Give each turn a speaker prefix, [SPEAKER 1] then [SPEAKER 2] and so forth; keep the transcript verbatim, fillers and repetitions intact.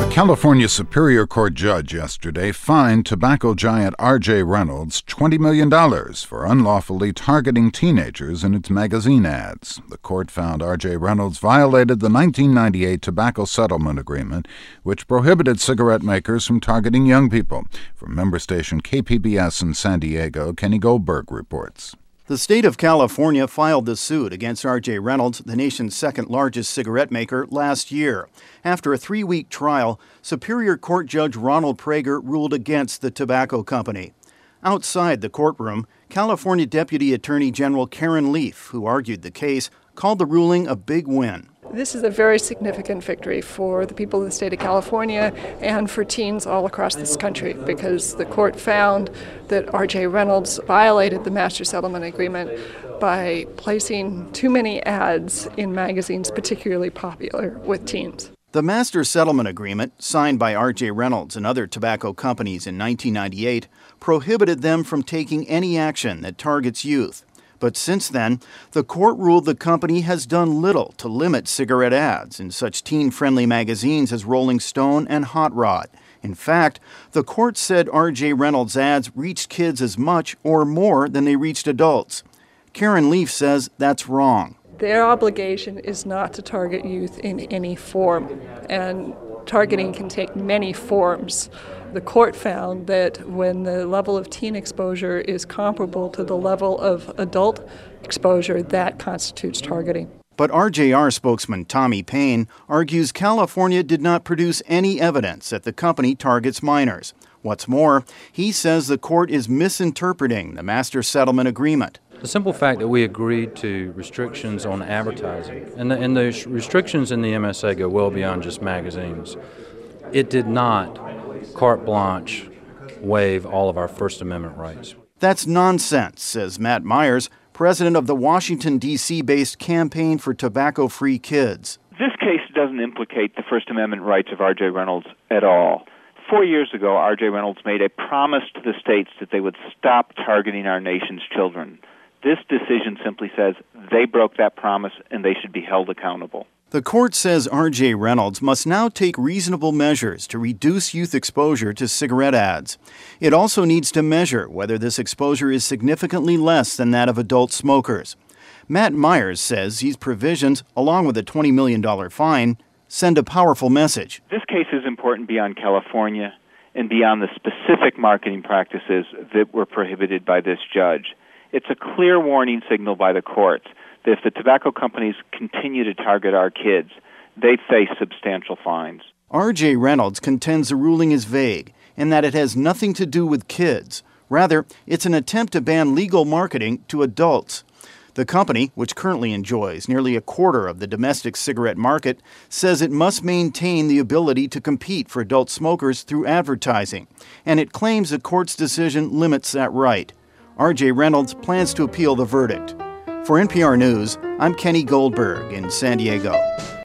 [SPEAKER 1] A California Superior Court judge yesterday fined tobacco giant R J Reynolds twenty million dollars for unlawfully targeting teenagers in its magazine ads. The court found R J Reynolds violated the nineteen ninety-eight Tobacco Settlement Agreement, which prohibited cigarette makers from targeting young people. From member station K P B S in San Diego, Kenny Goldberg reports.
[SPEAKER 2] The state of California filed the suit against R J Reynolds, the nation's second-largest cigarette maker, last year. After a three-week trial, Superior Court Judge Ronald Prager ruled against the tobacco company. Outside the courtroom, California Deputy Attorney General Karen Leaf, who argued the case, called the ruling a big win.
[SPEAKER 3] This is a very significant victory for the people of the state of California and for teens all across this country, because the court found that R J Reynolds violated the Master Settlement Agreement by placing too many ads in magazines particularly popular with teens.
[SPEAKER 2] The Master Settlement Agreement, signed by R J Reynolds and other tobacco companies in nineteen ninety-eight, prohibited them from taking any action that targets youth. But since then, the court ruled the company has done little to limit cigarette ads in such teen-friendly magazines as Rolling Stone and Hot Rod. In fact, the court said R J Reynolds' ads reached kids as much or more than they reached adults. Karen Leaf says that's wrong.
[SPEAKER 3] Their obligation is not to target youth in any form, and targeting can take many forms. The court found that when the level of teen exposure is comparable to the level of adult exposure, that constitutes targeting.
[SPEAKER 2] But R J R spokesman Tommy Payne argues California did not produce any evidence that the company targets minors. What's more, he says the court is misinterpreting the Master Settlement Agreement.
[SPEAKER 4] The simple fact that we agreed to restrictions on advertising, and the, and the restrictions in the M S A go well beyond just magazines. It did not carte blanche waive all of our First Amendment rights.
[SPEAKER 2] That's nonsense, says Matt Myers, president of the Washington, D C-based Campaign for Tobacco-Free Kids.
[SPEAKER 5] This case doesn't implicate the First Amendment rights of R J Reynolds at all. Four years ago, R J Reynolds made a promise to the states that they would stop targeting our nation's children. This decision simply says they broke that promise and they should be held accountable.
[SPEAKER 2] The court says R J Reynolds must now take reasonable measures to reduce youth exposure to cigarette ads. It also needs to measure whether this exposure is significantly less than that of adult smokers. Matt Myers says these provisions, along with a twenty million dollars fine, send a powerful message.
[SPEAKER 5] This case is important beyond California and beyond the specific marketing practices that were prohibited by this judge. It's a clear warning signal by the courts that if the tobacco companies continue to target our kids, they face substantial fines.
[SPEAKER 2] R J Reynolds contends the ruling is vague and that it has nothing to do with kids. Rather, it's an attempt to ban legal marketing to adults. The company, which currently enjoys nearly a quarter of the domestic cigarette market, says it must maintain the ability to compete for adult smokers through advertising, and it claims the court's decision limits that right. R J Reynolds plans to appeal the verdict. For N P R News, I'm Kenny Goldberg in San Diego.